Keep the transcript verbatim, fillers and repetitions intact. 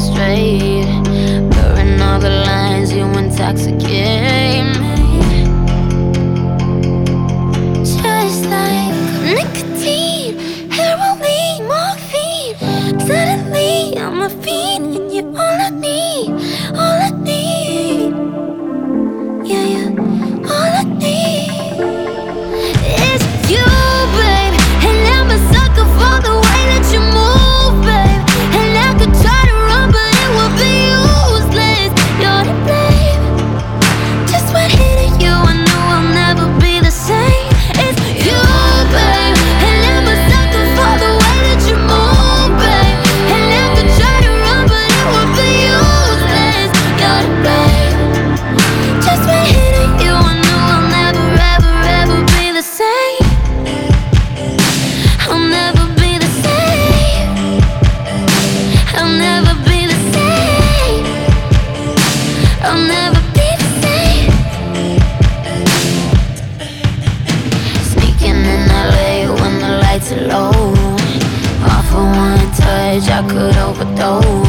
straight, blurring all the lines, you intoxicate me. Just like nicotine, heroin, morphine. Suddenly I'm a fiend and you're all I need, all I need. Yeah, yeah, all I need is you, babe. And I'm a sucker for the way that you move, babe. And I could try to run, but it would be useless. You're to blame. Just when hitting you, I knew I'll never be the same. It's you, babe. And I'm a sucker for the way that you move, babe. And I could try to run, but it would be useless. You're to blame. Just when hitting you, I knew I'll never, ever, ever be the same. I'll never be the same. I'll never be the same. I'll never be the same. Sneaking in L A when the lights are low. Off of one touch, I could overdose.